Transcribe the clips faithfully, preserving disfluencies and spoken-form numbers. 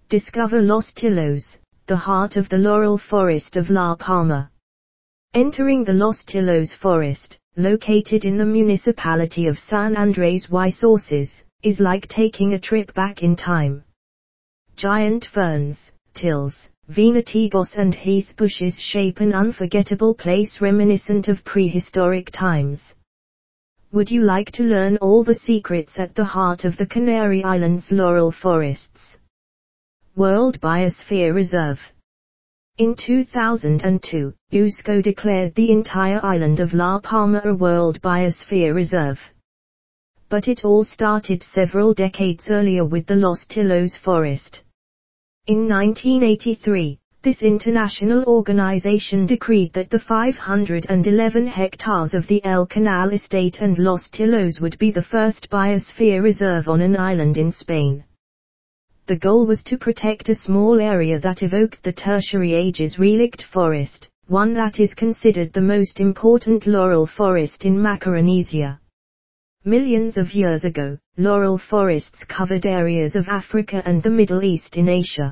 Discover Los Tilos, the heart of the laurel forest of La Palma. Entering the Los Tilos forest, located in the municipality of San Andrés y Sauces, is like taking a trip back in time. Giant ferns, tills, venatigos and heath bushes shape an unforgettable place reminiscent of prehistoric times. Would you like to learn all the secrets at the heart of the Canary Islands laurel forests? World Biosphere Reserve. In two thousand two, UNESCO declared the entire island of La Palma a World Biosphere Reserve. But it all started several decades earlier with the Los Tilos forest. In nineteen eighty-three, this international organization decreed that the five hundred eleven hectares of the El Canal estate and Los Tilos would be the first biosphere reserve on an island in Spain. The goal was to protect a small area that evoked the Tertiary Age's relict forest, one that is considered the most important laurel forest in Macaronesia. Millions of years ago, laurel forests covered areas of Africa and the Middle East in Asia.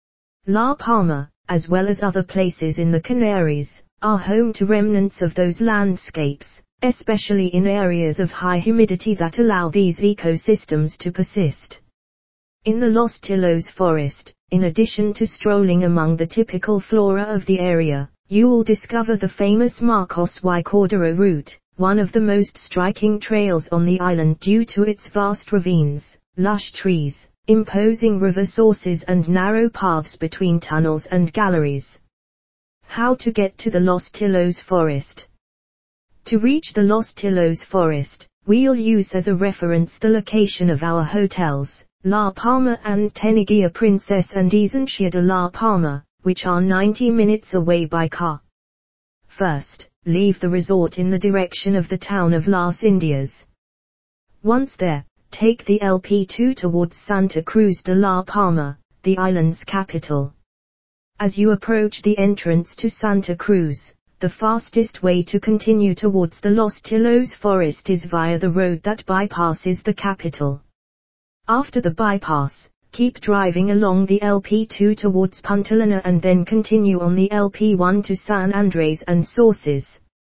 La Palma, as well as other places in the Canaries, are home to remnants of those landscapes, especially in areas of high humidity that allow these ecosystems to persist. In the Los Tilos forest, in addition to strolling among the typical flora of the area, you will discover the famous Marcos y Cordero route, one of the most striking trails on the island due to its vast ravines, lush trees, imposing river sources and narrow paths between tunnels and galleries. How to get to the Los Tilos forest? To reach the Los Tilos forest, we'll use as a reference the location of our hotels, La Palma and Teneguía Princess and Esencia de La Palma, which are ninety minutes away by car. First, leave the resort in the direction of the town of Las Indias. Once there, take the L P two towards Santa Cruz de La Palma, the island's capital. As you approach the entrance to Santa Cruz, the fastest way to continue towards the Los Tilos forest is via the road that bypasses the capital. After the bypass, keep driving along the L P two towards Puntalana and then continue on the L P one to San Andrés and Sauces.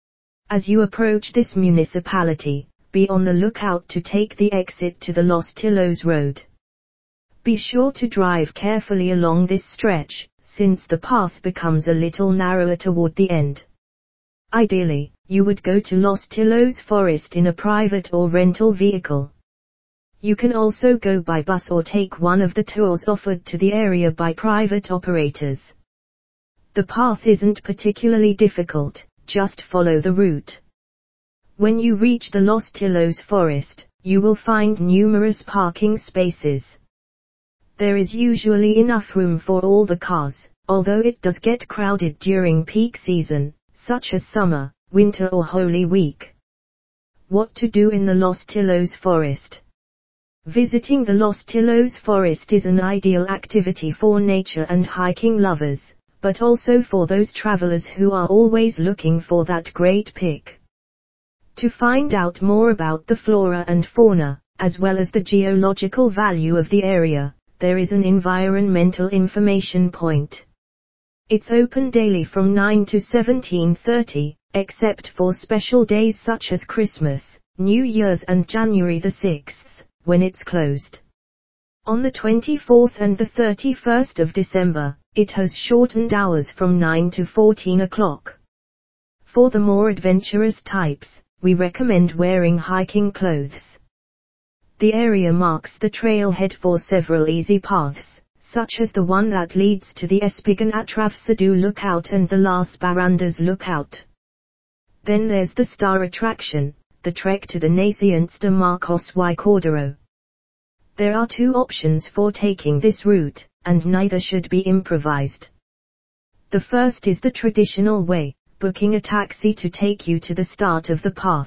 As you approach this municipality, be on the lookout to take the exit to the Los Tilos road. Be sure to drive carefully along this stretch, since the path becomes a little narrower toward the end. Ideally, you would go to Los Tilos forest in a private or rental vehicle. You can also go by bus or take one of the tours offered to the area by private operators. The path isn't particularly difficult, just follow the route. When you reach the Los Tilos forest, you will find numerous parking spaces. There is usually enough room for all the cars, although it does get crowded during peak season, such as summer, winter or Holy Week. What to do in the Los Tilos forest? Visiting the Los Tilos forest is an ideal activity for nature and hiking lovers, but also for those travelers who are always looking for that great pic. To find out more about the flora and fauna, as well as the geological value of the area, there is an environmental information point. It's open daily from nine to seventeen thirty, except for special days such as Christmas, New Year's and January the sixth. When it's closed. On the twenty-fourth and the thirty-first of December, it has shortened hours from nine to fourteen o'clock. For the more adventurous types, we recommend wearing hiking clothes. The area marks the trailhead for several easy paths, such as the one that leads to the Espigan Atravesado Lookout and the Las Barandas Lookout. Then there's the star attraction, the trek to the Nacientes de Marcos y Cordero. There are two options for taking this route, and neither should be improvised. The first is the traditional way, booking a taxi to take you to the start of the path.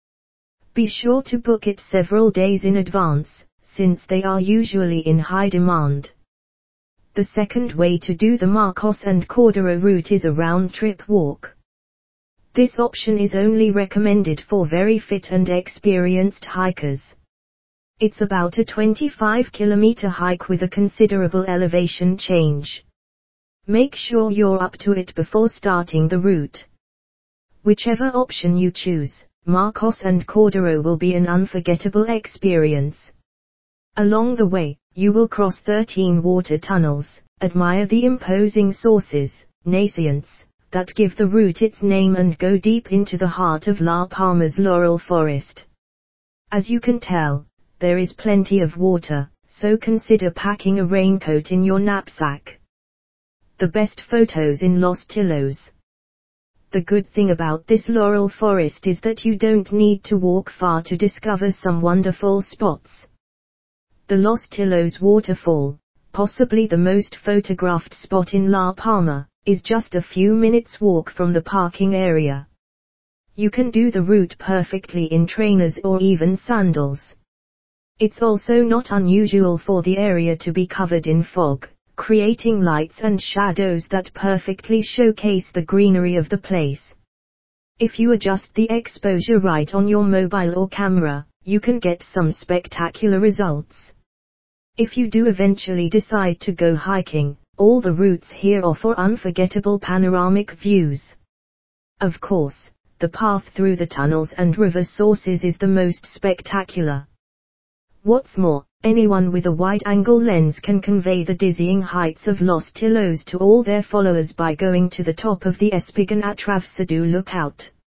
Be sure to book it several days in advance, since they are usually in high demand. The second way to do the Marcos and Cordero route is a round-trip walk. This option is only recommended for very fit and experienced hikers. It's about a twenty-five kilometer hike with a considerable elevation change. Make sure you're up to it before starting the route. Whichever option you choose, Marcos and Cordero will be an unforgettable experience. Along the way, you will cross thirteen water tunnels, admire the imposing sources, nascents, that give the route its name, and go deep into the heart of La Palma's laurel forest. As you can tell, there is plenty of water, so consider packing a raincoat in your knapsack. The best photos in Los Tilos. The good thing about this laurel forest is that you don't need to walk far to discover some wonderful spots. The Los Tilos waterfall, possibly the most photographed spot in La Palma, is just a few minutes walk from the parking area. You can do the route perfectly in trainers or even sandals. It's also not unusual for the area to be covered in fog, creating lights and shadows that perfectly showcase the greenery of the place. If you adjust the exposure right on your mobile or camera, you can get some spectacular results. If you do eventually decide to go hiking, all the routes here offer unforgettable panoramic views. Of course, the path through the tunnels and river sources is the most spectacular. What's more, anyone with a wide-angle lens can convey the dizzying heights of Los Tilos to all their followers by going to the top of the Espigan Atravesado lookout.